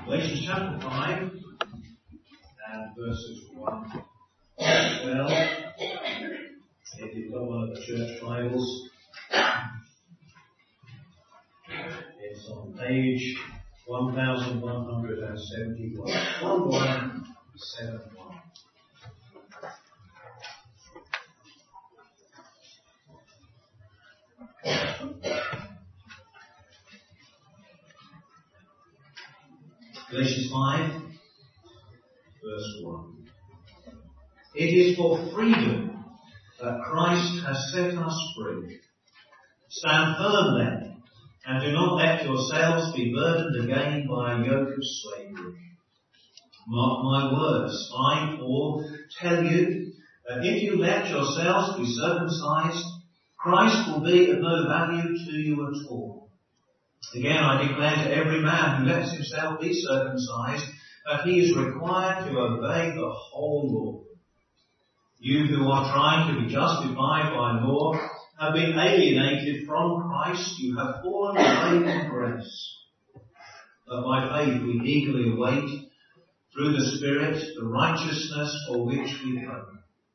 Galatians chapter 5 and verses 1 to 12. If you've got one of the church Bibles, it's on page 1171. 1171. Galatians 5, verse 1. It is for freedom that Christ has set us free. Stand firm then, and do not let yourselves be burdened again by a yoke of slavery. Mark my words, I, Paul, tell you that if you let yourselves be circumcised, Christ will be of no value to you at all. Again, I declare to every man who lets himself be circumcised that he is required to obey the whole law. You who are trying to be justified by law have been alienated from Christ. You have fallen away from grace. But by faith we eagerly await, through the Spirit, the righteousness for which we hope.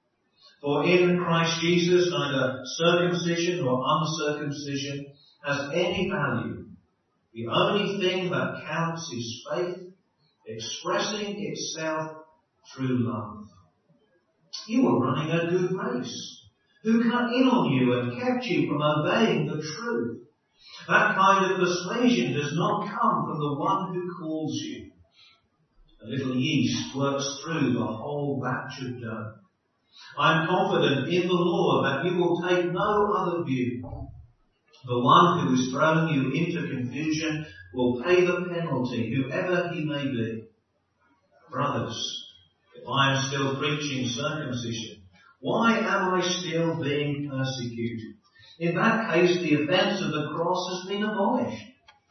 For in Christ Jesus neither circumcision nor uncircumcision has any value. The only thing that counts is faith, expressing itself through love. You are running a good race. Who cut in on you and kept you from obeying the truth? That kind of persuasion does not come from the one who calls you. A little yeast works through the whole batch of dough. I am confident in the Lord that you will take no other view. The one who has thrown you into confusion will pay the penalty, whoever he may be. Brothers, if I am still preaching circumcision, why am I still being persecuted? In that case, the offence of the cross has been abolished.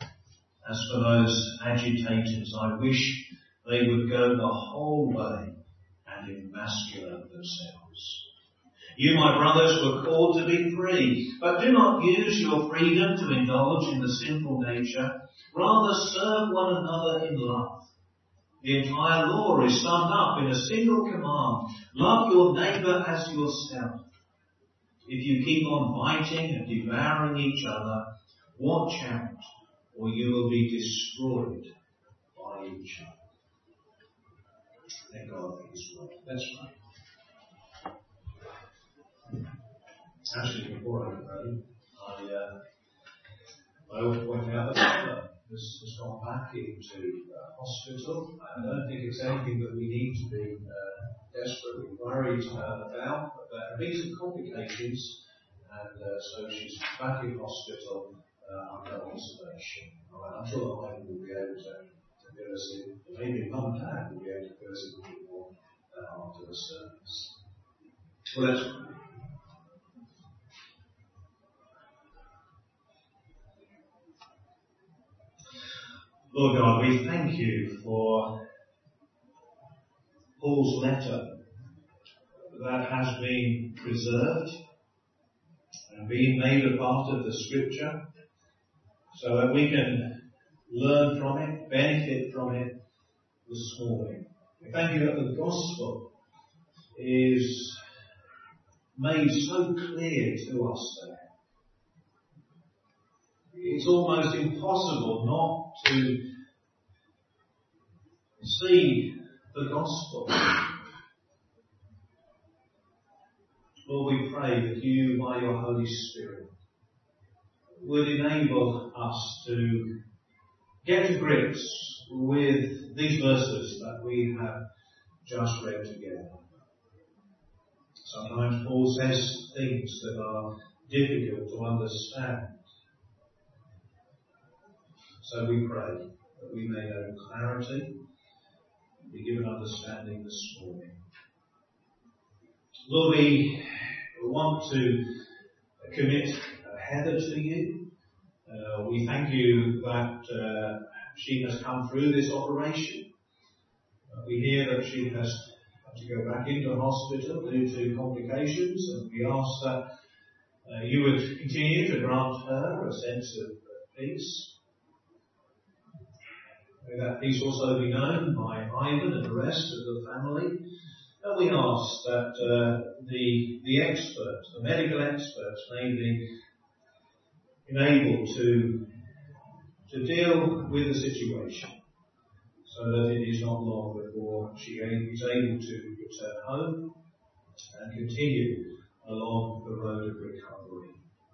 As for those agitators, I wish they would go the whole way and emasculate themselves. You, my brothers, were called to be free, but do not use your freedom to indulge in the sinful nature. Rather serve one another in love. The entire law is summed up in a single command. Love your neighbour as yourself. If you keep on biting and devouring each other, watch out, or you will be destroyed by each other. Thank God for His word. That's right. Actually, before I pray, I always point out that my mother has gone back into hospital. I don't think it's anything that we need to be desperately worried about, but there have been some complications, and so she's back in hospital under observation. I'm sure that I will be able to fill us in. Maybe Mum and Dad will be able to fill us in a bit more after the service. Well, let's pray. Lord God, we thank you for Paul's letter that has been preserved and been made a part of the Scripture so that we can learn from it, benefit from it this morning. We thank you that the gospel is made so clear to us there. It's almost impossible not to see the gospel. Lord, we pray that you, by your Holy Spirit, would enable us to get to grips with these verses that we have just read together. Sometimes Paul says things that are difficult to understand. So we pray that we may know clarity and be given understanding this morning. Lord, we want to commit Heather to you. We thank you that she has come through this operation. We hear that she has had to go back into hospital due to complications, and we ask that you would continue to grant her a sense of peace. May that peace also be known by Ivan and the rest of the family. And we ask that the experts, the medical experts, may be enabled to deal with the situation so that it is not long before she is able to return home and continue along the road of recovery.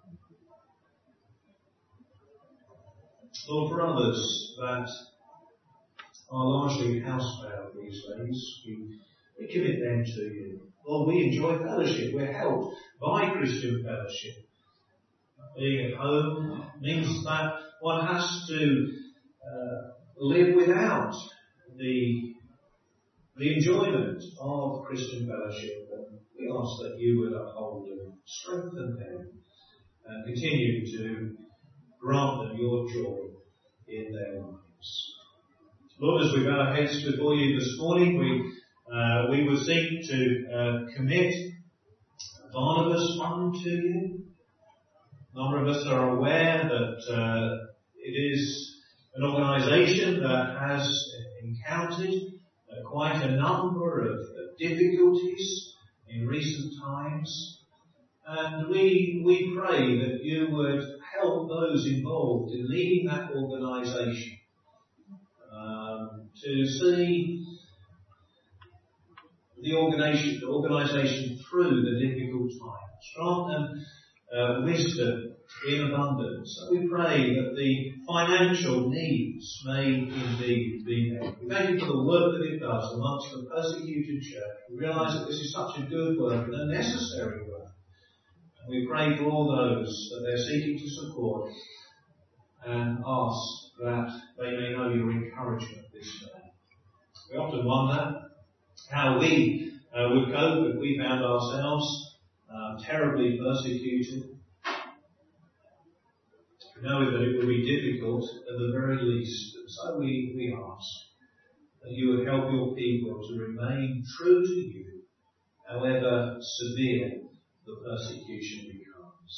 Lord, for others that are largely housebound these days, we commit them to you. Lord, we enjoy fellowship. We're helped by Christian fellowship. Being at home means that one has to live without the enjoyment of Christian fellowship. And we ask that you would uphold and strengthen them and continue to grant them your joy in their lives. Lord, as we bow our heads before you this morning, we would seek to commit Barnabas Fund to you. A number of us are aware that it is an organisation that has encountered quite a number of difficulties in recent times. And we pray that you would help those involved in leading that organisation to see the organisation through the difficult times. Grant them wisdom in abundance. So we pray that the financial needs may indeed be met. We thank you for the work that it does amongst the persecuted church. We realise that this is such a good work and a necessary work. And we pray for all those that they're seeking to support and ask that they may know your encouragement this day. We often wonder how we would cope if we found ourselves terribly persecuted. We know that it will be difficult at the very least, and so we ask that you would help your people to remain true to you, however severe the persecution becomes.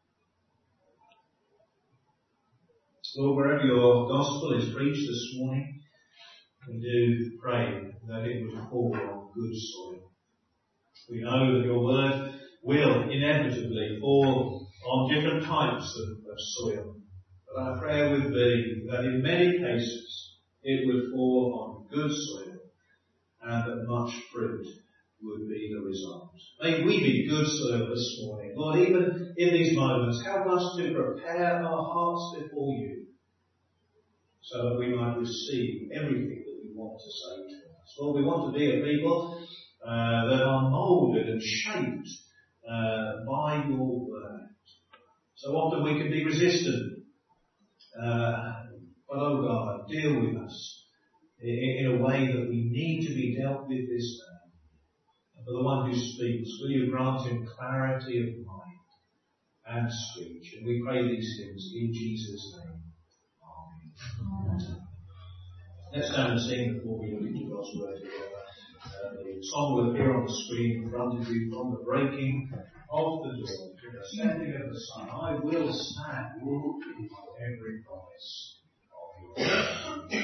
Lord, wherever your gospel is preached this morning, we do pray that it would fall on good soil. We know that your word will inevitably fall on different types of soil. But our prayer would be that in many cases it would fall on good soil and that much fruit would be the result. May we be good soil this morning. Lord, even in these moments, help us to prepare our hearts before you so that we might receive everything that you want to say to us. Lord, we want to be a people that are moulded and shaped by your word. So often we can be resistant. But oh God, deal with us in a way that we need to be dealt with this day. And for the one who speaks, will you grant him clarity of mind and speech? And we pray these things in Jesus' name. Amen. Let's stand and sing before we look into God's word together. The song will appear on the screen in front of you. From the breaking of the dawn to the setting of the sun, I will stand walking by every promise of your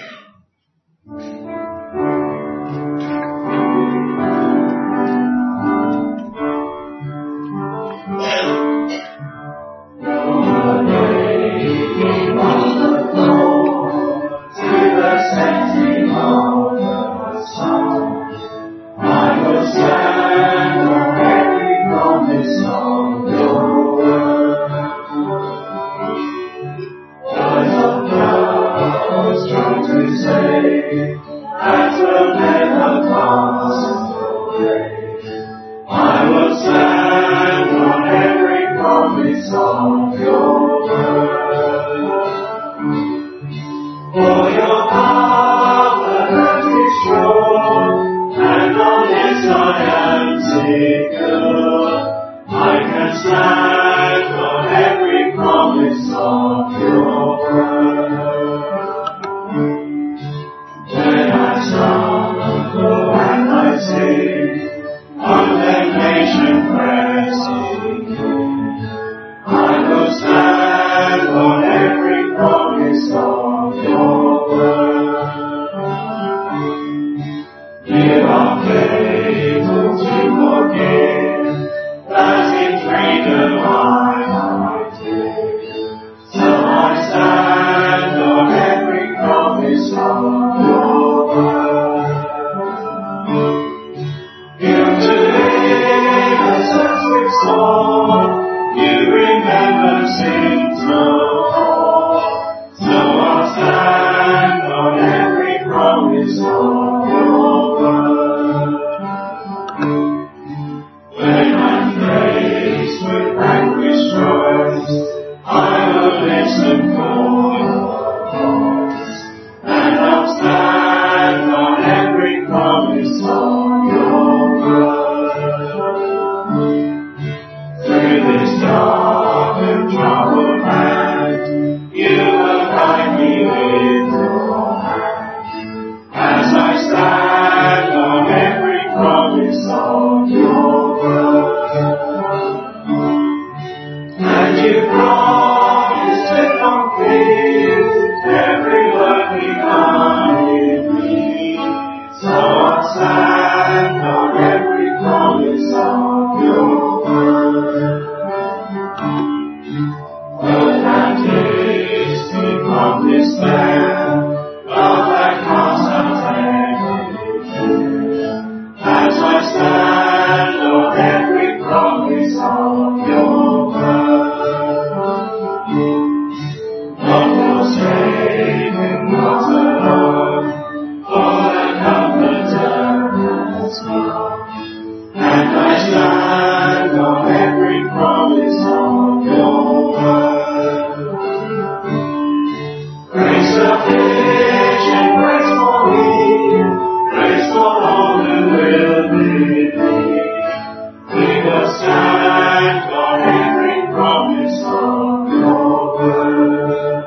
Stand on every promise of your word. promise of your word. If today the sunset's gone, you remember sins no more. So I'll stand on every promise of your word. When I'm faced with anguish joys, I will listen for your voice, and I'll stand on every promise of your word. Through this dark and troubled land, you will guide me with your hand, as I stand on every promise of your word. And you promise to complete every work begun in me, so I'll stand on every promise of your word. But that tasting from this land, of that cross I'll take it, as I stand on every promise of your word. Not forsaken, not alone, for the Comforter has come, and I stand on every promise of your word. Grace sufficient, grace for me, grace for all who will believe. We will stand on every promise of your word.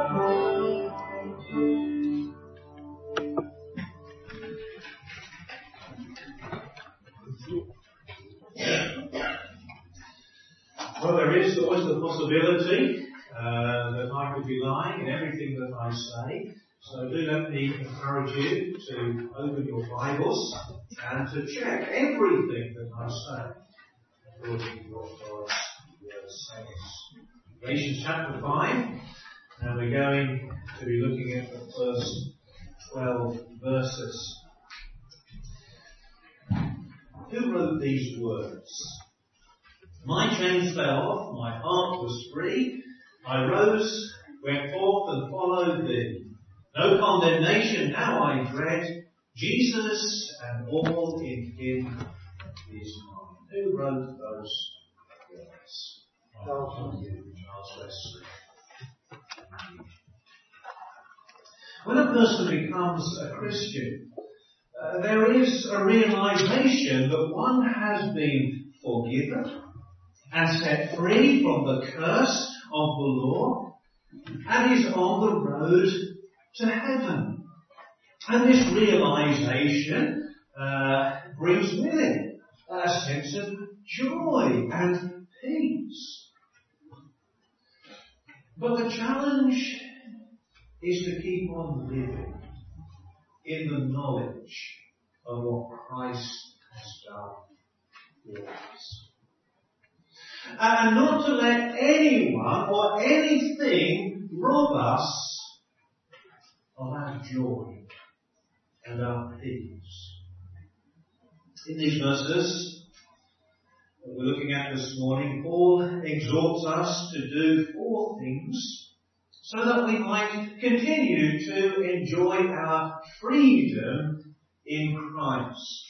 Well, there is always the possibility that I could be lying in everything that I say. So do let me encourage you to open your Bibles and to check everything that I say according to what God's word says. Galatians chapter 5, and we're going to be looking at the first 12 verses. Who wrote these words? My chains fell off, my heart was free. I rose, went forth and followed thee. No condemnation now I dread. Jesus and all in him is mine. Who wrote those words? Charles Wesley. When a person becomes a Christian, there is a realization that one has been forgiven and set free from the curse of the law, and is on the road to heaven. And this realization brings with it a sense of joy and peace. But the challenge is to keep on living in the knowledge of what Christ has done for us. And not to let anyone or anything rob us of our joy and our peace. In these verses that we're looking at this morning, Paul exhorts us to do 4 things so that we might continue to enjoy our freedom in Christ.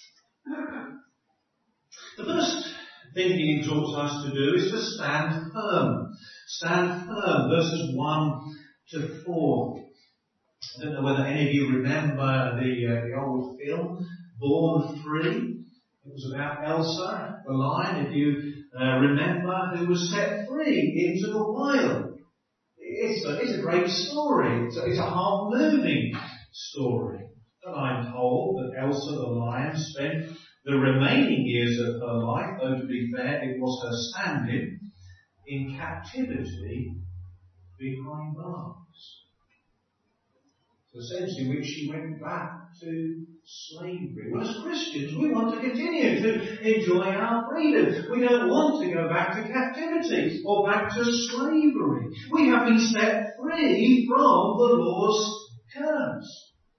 The first thing he exhorts us to do is to stand firm. Stand firm, verses 1 to 4. I don't know whether any of you remember the old film, Born Free. It was about Elsa, the lion, if you remember, who was set free into the wild. It's a great story. It's a heart-moving story. But I'm told that Elsa, the lion, spent the remaining years of her life, though to be fair, it was her standing, in captivity behind bars. The sense in which she went back to slavery. Well, as Christians, we want to continue to enjoy our freedom. We don't want to go back to captivity or back to slavery. We have been set free from the law's curse.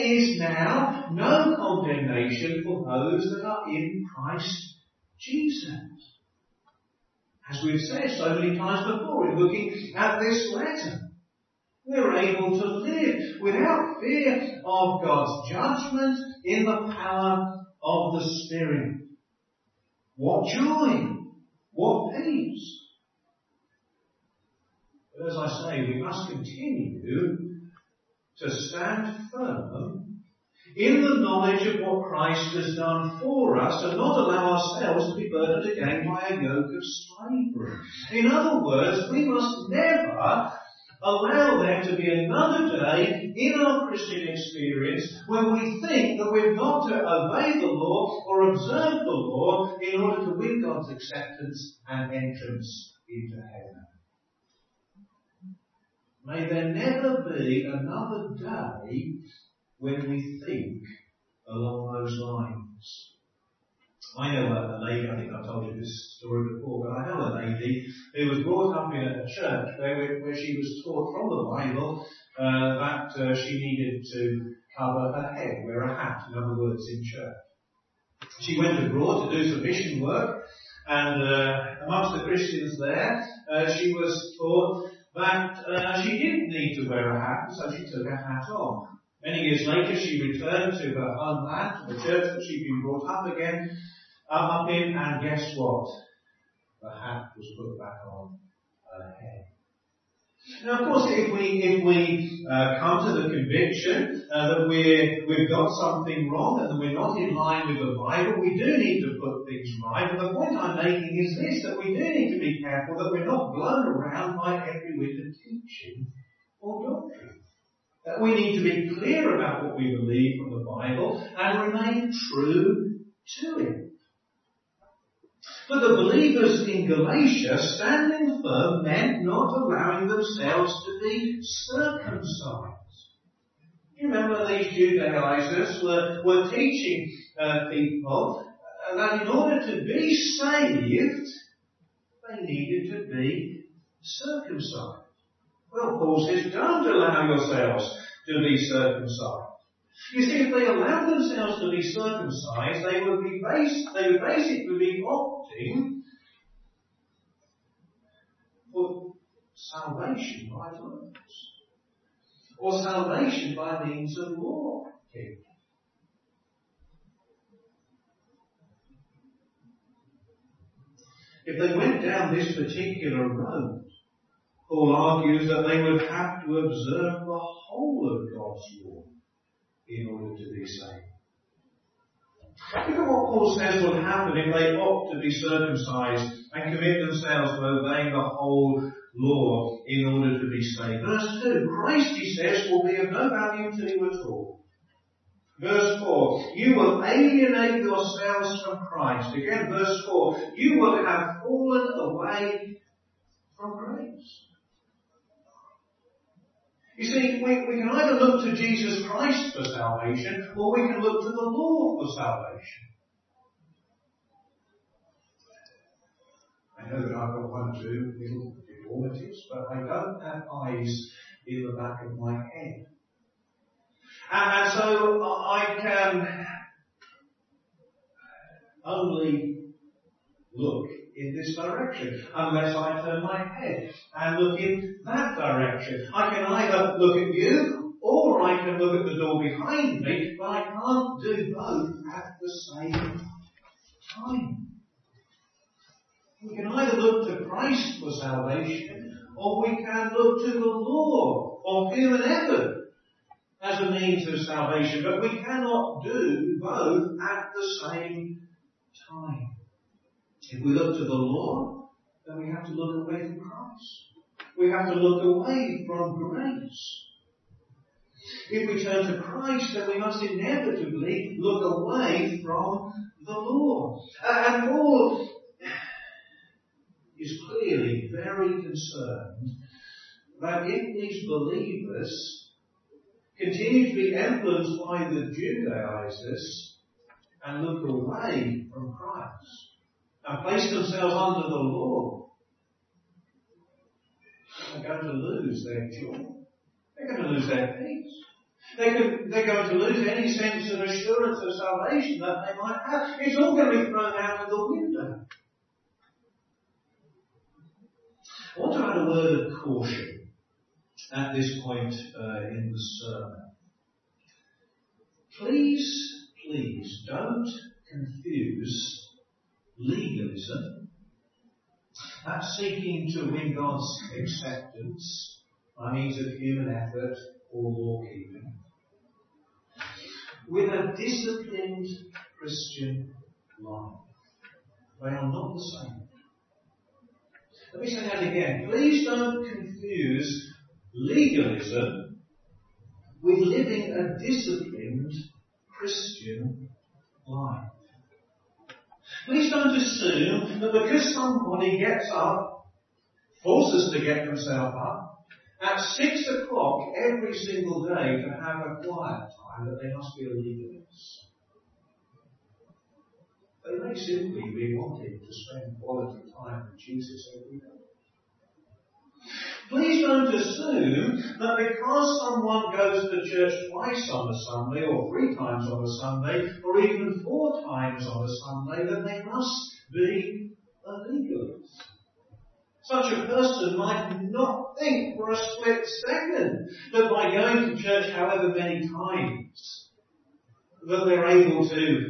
is now no condemnation for those that are in Christ Jesus. As we've said so many times before in looking at this letter, we're able to live without fear of God's judgment in the power of the Spirit. What joy! What peace! But as I say, we must continue to stand firm in the knowledge of what Christ has done for us and not allow ourselves to be burdened again by a yoke of slavery. In other words, we must never allow there to be another day in our Christian experience when we think that we've got to obey the law or observe the law in order to win God's acceptance and entrance into heaven. May there never be another day when we think along those lines. I know a lady, I think I've told you this story before, but I know a lady who was brought up in a church where she was taught from the Bible that she needed to cover her head, wear a hat, in other words, in church. She went abroad to do some mission work, and amongst the Christians there, she was taught that she didn't need to wear a hat, so she took her hat on. Many years later, she returned to her homeland, to the church that she'd been brought up in, and guess what? The hat was put back on her head. Now, of course, if we come to the conviction that we've got something wrong and that we're not in line with the Bible, we do need to put things right. But the point I'm making is this, that we do need to be careful that we're not blown around by every wind of teaching or doctrine. That we need to be clear about what we believe from the Bible and remain true to it. But the believers in Galatia, standing firm, meant not allowing themselves to be circumcised. You remember these Judaizers were teaching people that in order to be saved, they needed to be circumcised. Well, Paul says, don't allow yourselves to be circumcised. You see, if they allowed themselves to be circumcised, they would basically be opting for salvation by works, or salvation by means of law. If they went down this particular road, Paul argues that they would have to observe the whole of God's law in order to be saved. Look at what Paul says will happen if they opt to be circumcised and commit themselves to obeying the whole law in order to be saved. Verse 2, Christ, he says, will be of no value to you at all. Verse 4, you will alienate yourselves from Christ. Again, verse 4, you will have fallen away from grace. You see, we can either look to Jesus Christ for salvation, or we can look to the law for salvation. I know that I've got one or two little deformities, but I don't have eyes in the back of my head. And so I can only look in this direction, unless I turn my head and look in that direction. I can either look at you, or I can look at the door behind me, but I can't do both at the same time. We can either look to Christ for salvation, or we can look to the law or human effort as a means of salvation, but we cannot do both at the same time. If we look to the law, then we have to look away from Christ. We have to look away from grace. If we turn to Christ, then we must inevitably look away from the law. And Paul is clearly very concerned that if these believers continue to be influenced by the Judaizers and look away from Christ, and place themselves under the law, they're going to lose their joy. They're going to lose their peace. They're going to lose any sense of assurance of salvation that they might have. It's all going to be thrown out of the window. I want to add a word of caution at this point in the sermon. Please don't confuse legalism, that's seeking to win God's acceptance by means of human effort or law keeping, with a disciplined Christian life. They are not the same. Let me say that again. Please don't confuse legalism with living a disciplined Christian life. Please don't assume that because somebody gets up, forces to get themselves up, at 6 o'clock every single day to have a quiet time, that they must be a legalist. They may simply be wanting to spend quality time with Jesus every day. Please don't assume that because someone goes to church twice on a Sunday, or 3 times on a Sunday, or even 4 times on a Sunday, that they must be a legalist. Such a person might not think for a split second that by going to church however many times that they're able to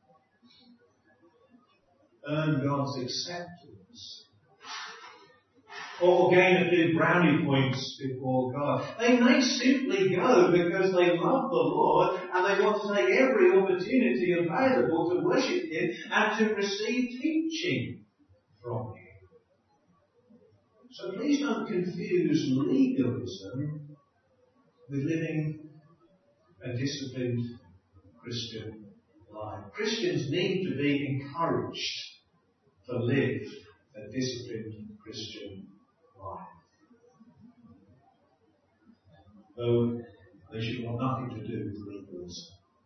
earn God's acceptance or gain a few brownie points before God. They may simply go because they love the Lord and they want to take every opportunity available to worship Him and to receive teaching from Him. So please don't confuse legalism with living a disciplined Christian life. Christians need to be encouraged to live a disciplined Christian life. Though they should want nothing to do with legalism.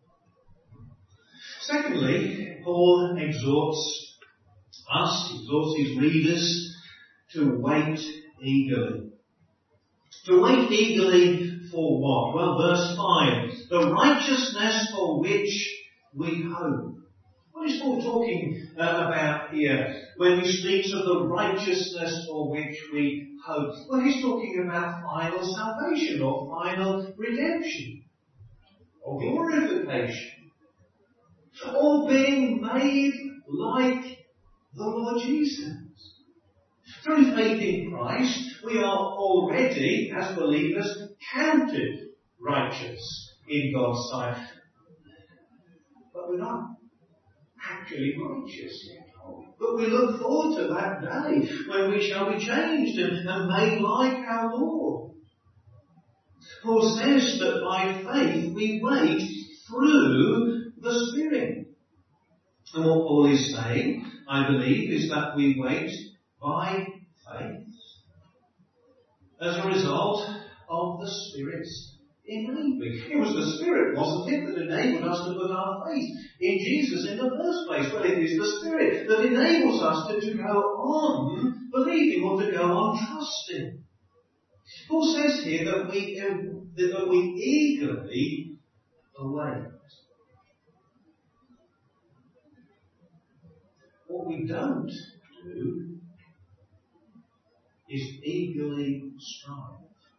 Secondly, Paul exhorts his readers to wait eagerly. To wait eagerly for what? Well, verse 5. The righteousness for which we hope. What is Paul talking about here when he speaks of the righteousness for which we hope? Well, he's talking about final salvation or final redemption or glorification or being made like the Lord Jesus. Through faith in Christ, we are already, as believers, counted righteous in God's sight. But we're not actually righteous yet. But we look forward to that day when we shall be changed and made like our Lord. Paul says that by faith we wait through the Spirit. And what Paul is saying, I believe, is that we wait by faith as a result of the Spirit's enabling. It was the Spirit, wasn't it, that enabled us to put our faith in Jesus in the first place. Well, it is the Spirit that enables us to go on believing or to go on trusting. Paul says here that we eagerly await. What we don't do is eagerly strive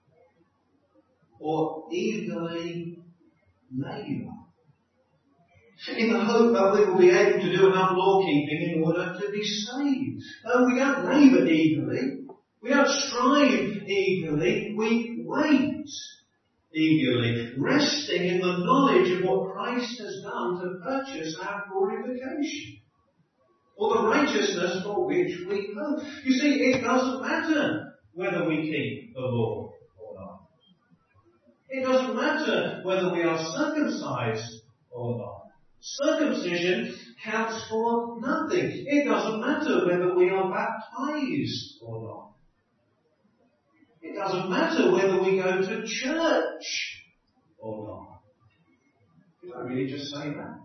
or eagerly labour in the hope that we will be able to do enough law keeping in order to be saved. No, we don't labour eagerly. We don't strive eagerly. We wait eagerly, resting in the knowledge of what Christ has done to purchase our glorification, or the righteousness for which we hope. You see, it doesn't matter whether we keep the law or not. It doesn't matter whether we are circumcised or not. Circumcision counts for nothing. It doesn't matter whether we are baptized or not. It doesn't matter whether we go to church or not. Did I really just say that?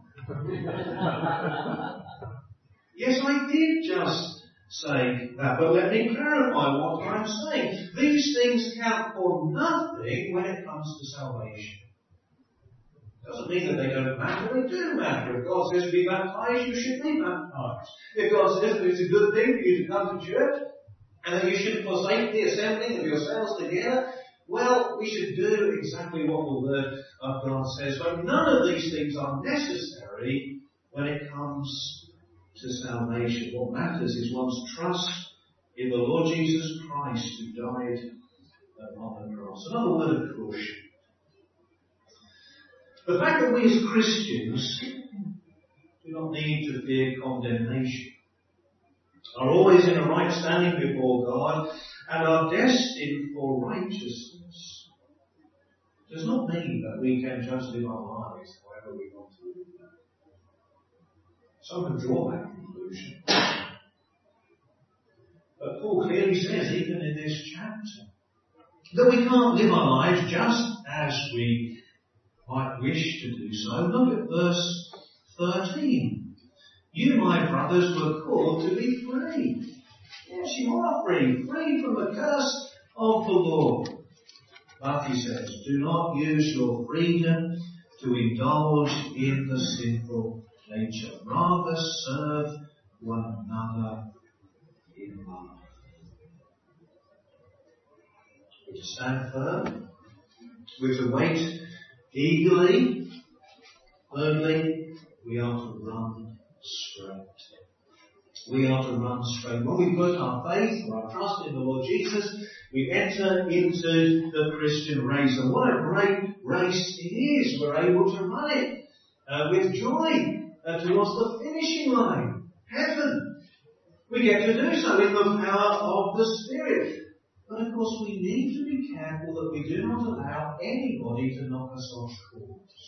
Yes, I did just say that, but let me clarify what I'm saying. These things count for nothing when it comes to salvation. Doesn't mean that they don't matter. They do matter. If God says to be baptized, you should be baptized. If God says that it's a good thing for you to come to church, and that you should forsake the assembling of yourselves together, well, we should do exactly what the Word of God says. But none of these things are necessary when it comes to salvation. What matters is one's trust in the Lord Jesus Christ who died on the cross. Another word of caution. The fact that we as Christians do not need to fear condemnation, are always in a right standing before God, and are destined for righteousness, does not mean that we can just live our lives however we want to live them. Some can draw that conclusion. But Paul clearly says, even in this chapter, that we can't live our lives just as we might wish to do so. Look at verse 13. You, my brothers, were called to be free. Yes, you are free from the curse of the law. But he says, do not use your freedom to indulge in the sinful nature. Rather serve one another in love. We're to stand firm. We're to wait eagerly. Thirdly, we are to run straight. We are to run straight. When we put our faith or our trust in the Lord Jesus, we enter into the Christian race. And what a great race it is. We're able to run it with joy towards the finishing line. Heaven. We get to do so in the power of the Spirit. But of course we need to be careful that we do not allow anybody to knock us off course.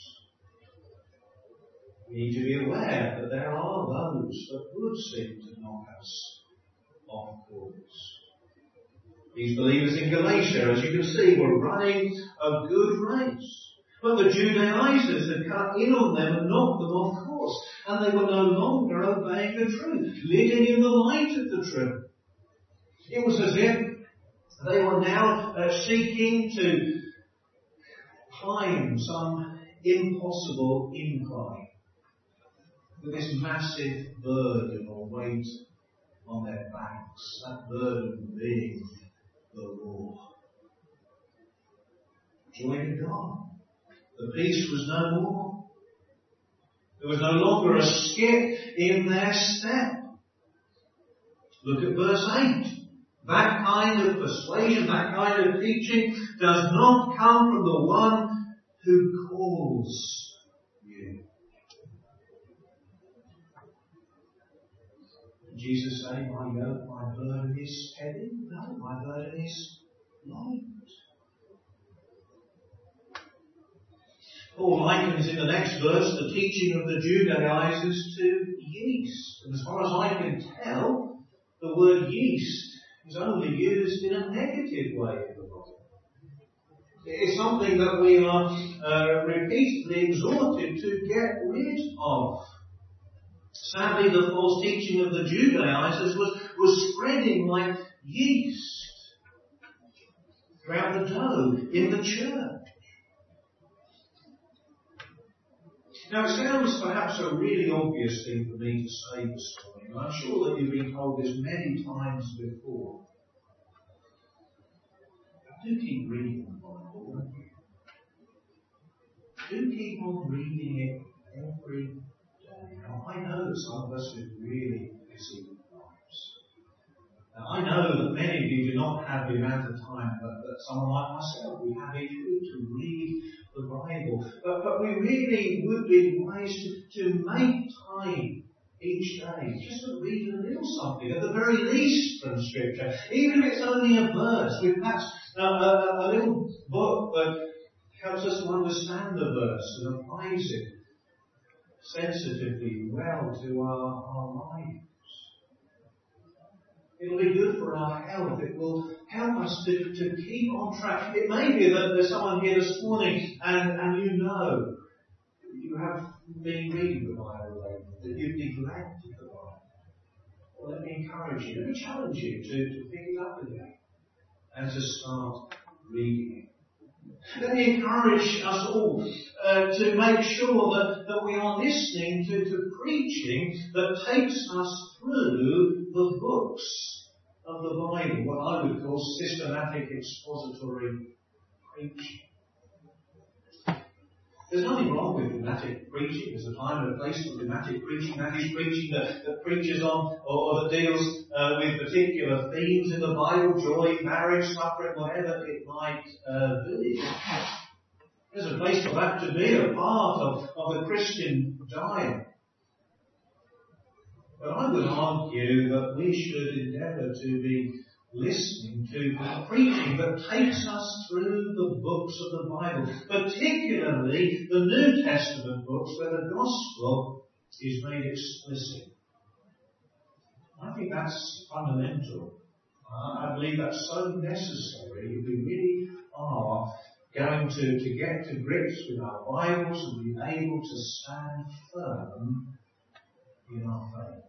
We need to be aware that there are those that would seek to knock us off course. These believers in Galatia, as you can see, were running a good race. But the Judaizers had cut in on them and knocked them off course. And they were no longer obeying the truth, living in the light of the truth. It was as if they were now seeking to climb some impossible incline with this massive burden or weight on their backs, that burden being the law. Joy to God. The peace was no more. There was no longer a skip in their step. Look at verse 8. That kind of persuasion, that kind of teaching does not come from the one who calls you. Did Jesus say, my yoke, my burden is heavy? No, my burden is light. Paul likens in the next verse the teaching of the Judaizers to yeast. And as far as I can tell, the word yeast is only used in a negative way in the Bible. It is something that we are repeatedly exhorted to get rid of. Sadly, the false teaching of the Judaizers was spreading like yeast throughout the dough in the church. Now, it sounds perhaps a really obvious thing for me to say this morning. I'm sure that you've been told this many times before. Do keep reading the Bible, won't you? Do keep on reading it every day. Now, I know that some of us have really busy lives. Now, I know that many of you do not have the amount of time that someone like myself we have each week to read the Bible. But we really would be wise to make time each day just to read a little something, at the very least from Scripture. Even if it's only a verse, with perhaps a little book that helps us to understand the verse and applies it sensitively well to our lives. It'll be good for our health. It will help us to keep on track. It may be that there's someone here this morning and you know you have been reading the Bible lately, that you've neglected the Bible. Well, let me encourage you, let me challenge you to pick it up again and to start reading it. Let me encourage us all to make sure that we are listening to preaching that takes us through the books of the Bible, what I would call systematic expository preaching. There's nothing wrong with thematic preaching. There's a time and a place for thematic preaching. That is preaching that preaches on or that deals with particular themes in the Bible, joy, marriage, suffering, whatever it might be. There's a place for that to be a part of the Christian diet. But I would argue that we should endeavour to be listening to preaching that takes us through the books of the Bible, particularly the New Testament books where the gospel is made explicit. I think that's fundamental. I believe that's so necessary if we really are going to get to grips with our Bibles and be able to stand firm in our faith.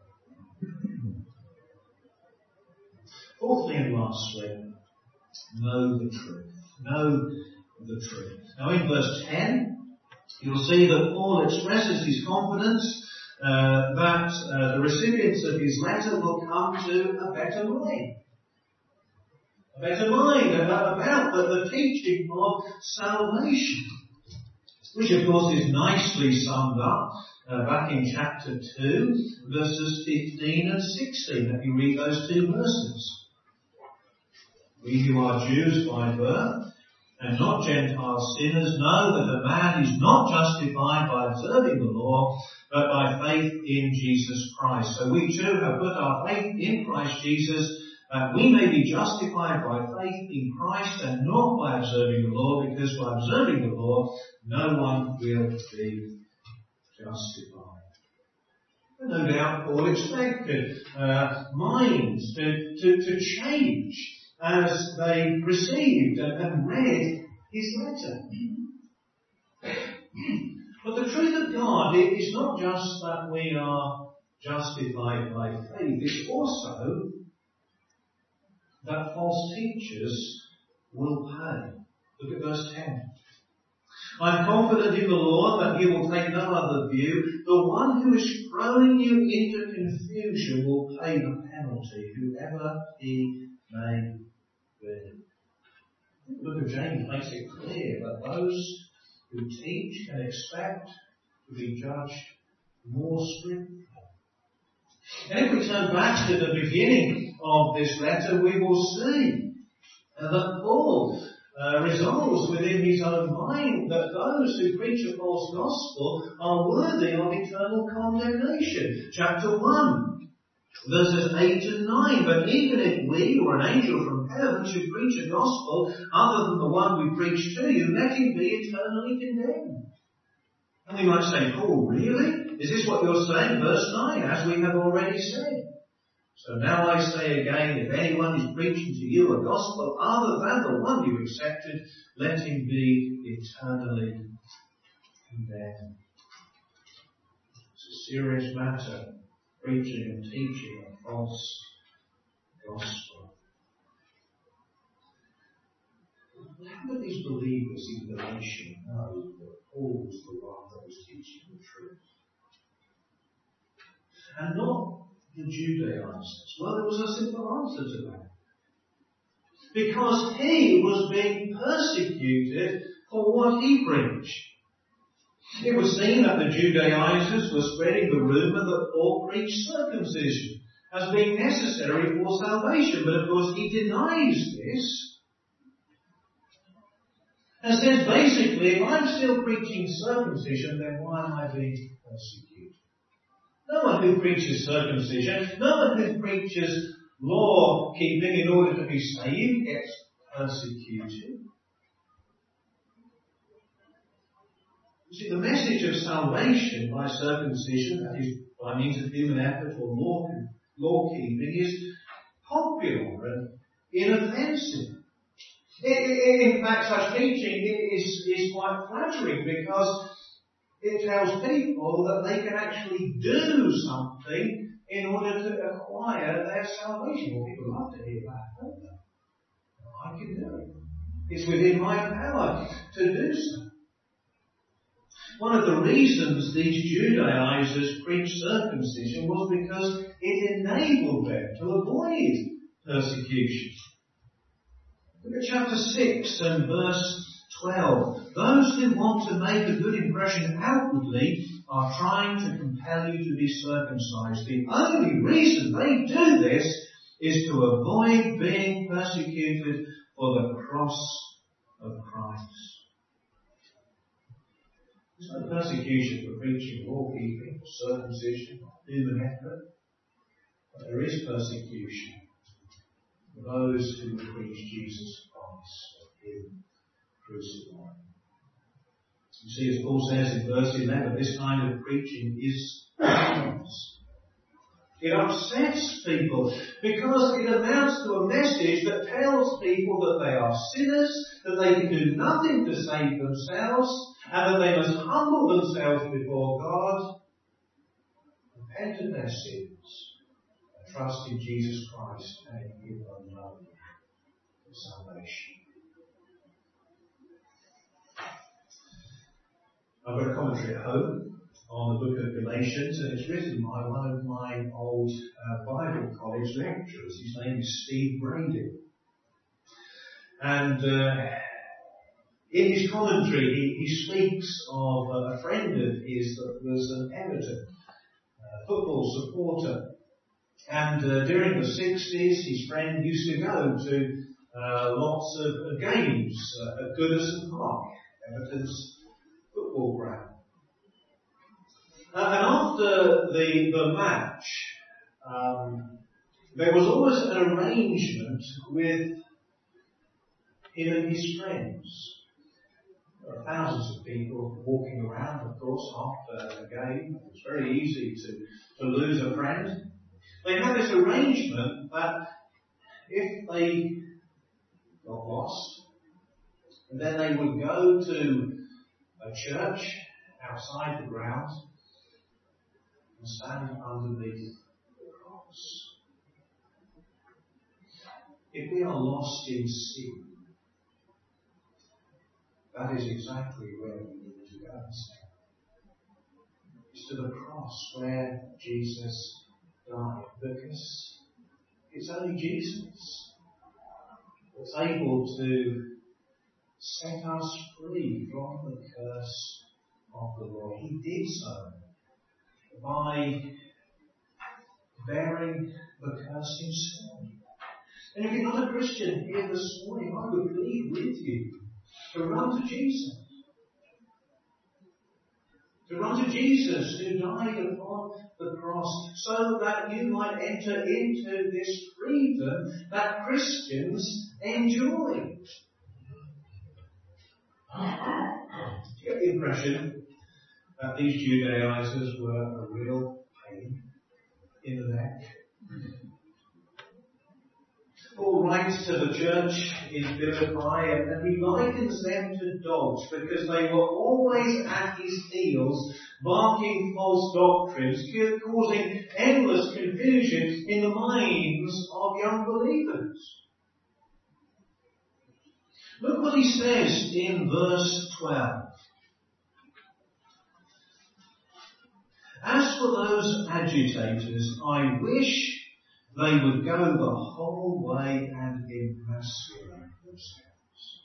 Fourthly and lastly, know the truth. Know the truth. Now in verse 10, you'll see that Paul expresses his confidence that the recipients of his letter will come to a better mind. A better mind about the teaching of salvation. Which of course is nicely summed up back in chapter 2, verses 15 and 16. Let me read those two verses. We who are Jews by birth and not Gentile sinners know that a man is not justified by observing the law, but by faith in Jesus Christ. So we too have put our faith in Christ Jesus, that we may be justified by faith in Christ and not by observing the law, because by observing the law no one will be justified. And no doubt Paul expected minds to change as they received and read his letter. But the truth of God is not just that we are justified by faith, it's also that false teachers will pay. Look at verse 10. I'm confident in the Lord that he will take no other view. The one who is throwing you into confusion will pay the penalty, whoever he may be. The book of James makes it clear that those who teach can expect to be judged more strictly. And if we turn back to the beginning of this letter, we will see that Paul resolves within his own mind that those who preach a false gospel are worthy of eternal condemnation. Chapter 1, verses 8 and 9. But even if we or an angel from heaven should preach a gospel other than the one we preach to you, let him be eternally condemned. And we might say, Paul, really? Is this what you're saying? Verse 9, as we have already said. So now I say again, if anyone is preaching to you a gospel other than the one you accepted, let him be eternally condemned. It's a serious matter, preaching and teaching a false gospel. How do these believers in Galatia know that Paul was the one that was teaching the truth? And not the Judaizers? Well, there was a simple answer to that. Because he was being persecuted for what he preached. It was seen that the Judaizers were spreading the rumour that Paul preached circumcision as being necessary for salvation. But of course he denies this. And says basically, if I'm still preaching circumcision, then why am I being persecuted? No one who preaches circumcision, no one who preaches law keeping in order to be saved gets persecuted. You see, the message of salvation by circumcision, that is by means of human effort or law keeping, is popular and inoffensive. In fact, such teaching is quite flattering because it tells people that they can actually do something in order to acquire their salvation. Well, people love to hear that, don't they? I can do it. It's within my power to do so. One of the reasons these Judaizers preached circumcision was because it enabled them to avoid persecution. Look at chapter 6 and verse 12. Those who want to make a good impression outwardly are trying to compel you to be circumcised. The only reason they do this is to avoid being persecuted for the cross of Christ. There's no persecution for preaching law keeping, circumcision, human effort. But there is persecution for those who preach Jesus Christ, Him crucified. You see, as Paul says in verse 11, this kind of preaching is dangerous. It upsets people because it amounts to a message that tells people that they are sinners, that they can do nothing to save themselves, and that they must humble themselves before God, repent of their sins, and trust in Jesus Christ and in Him alone for salvation. I've got a commentary at home on the book of Galatians, and it's written by one of my old Bible college lecturers. His name is Steve Brady. And in his commentary, he speaks of a friend of his that was an Everton football supporter. And during the 60s, his friend used to go to lots of games at Goodison Park, Everton's football ground. And after the match, there was always an arrangement with him and his friends. There are thousands of people walking around, of course, after a game. It's very easy to lose a friend. They had this arrangement that if they got lost, then they would go to a church outside the grounds and stand underneath the cross. If we are lost in sin, that is exactly where we need to go. It's to the cross where Jesus died, because it's only Jesus that's able to set us free from the curse of the law. He did so by bearing the curse himself. And if you're not a Christian here this morning, I would plead with you to run to Jesus. To run to Jesus who died upon the cross so that you might enter into this freedom that Christians enjoy. Do you get the impression that these Judaizers were a real pain in the neck? Paul writes to the church in Philippi, and he likens them to dogs because they were always at his heels, barking false doctrines, causing endless confusion in the minds of young believers. Look what he says in verse 12. As for those agitators, I wish they would go the whole way and emasculate themselves.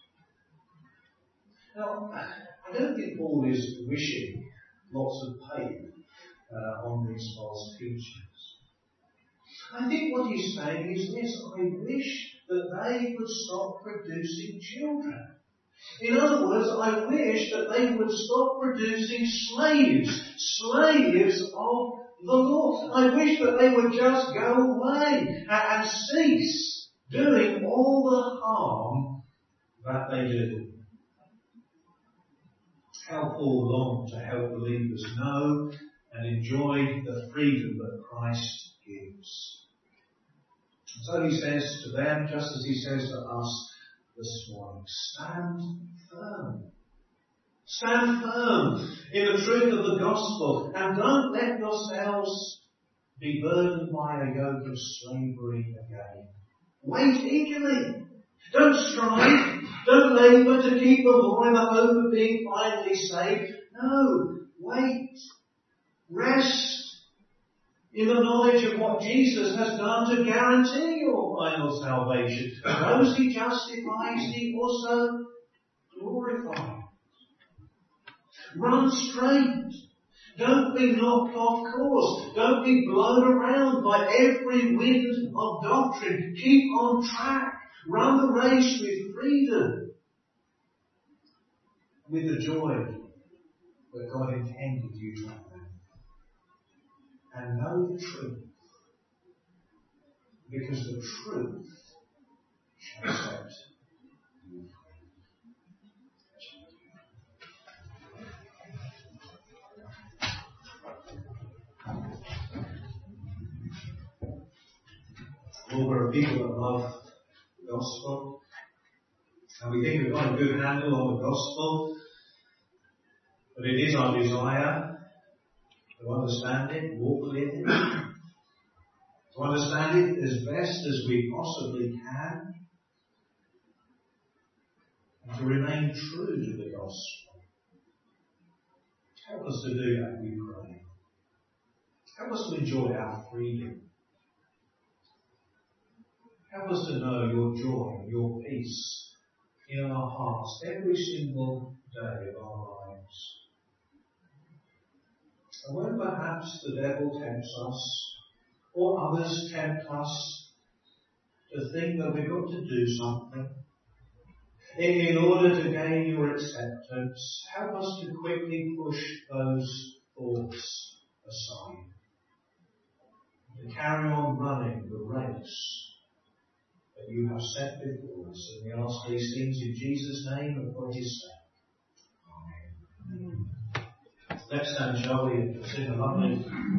Now, I don't think Paul is wishing lots of pain on these false teachers. I think what he's saying is this: I wish that they would stop producing children. In other words, I wish that they would stop producing slaves of the law. I wish that they would just go away and cease doing all the harm that they do. How Paul longed to help believers know and enjoy the freedom that Christ gives. So he says to them, just as he says to us this morning, stand firm. Stand firm in the truth of the gospel, and don't let yourselves be burdened by a yoke of slavery again. Wait eagerly. Don't strive Don't labour to keep the law in the hope of being finally saved. No, wait. Rest in the knowledge of what Jesus has done to guarantee your final salvation. And those he justifies, he also glorifies. Run straight. Don't be knocked off course. Don't be blown around by every wind of doctrine. Keep on track. Run the race with freedom. With the joy that God intended you to have. And know the truth. Because the truth shall set you free. Well, we're a people that love the gospel. And we think we've got a good handle on the gospel. But it is our desire to understand it, walk with it, to understand it as best as we possibly can, and to remain true to the gospel. Help us to do that, we pray. Help us to enjoy our freedom. Help us to know your joy, your peace in our hearts every single day of our lives. And when perhaps the devil tempts us, or others tempt us to think that we've got to do something in order to gain your acceptance, help us to quickly push those thoughts aside. To carry on running the race that you have set before us. And we ask these things in Jesus' name and for his sake. Amen. Let's stand, shall we, and sing a lovely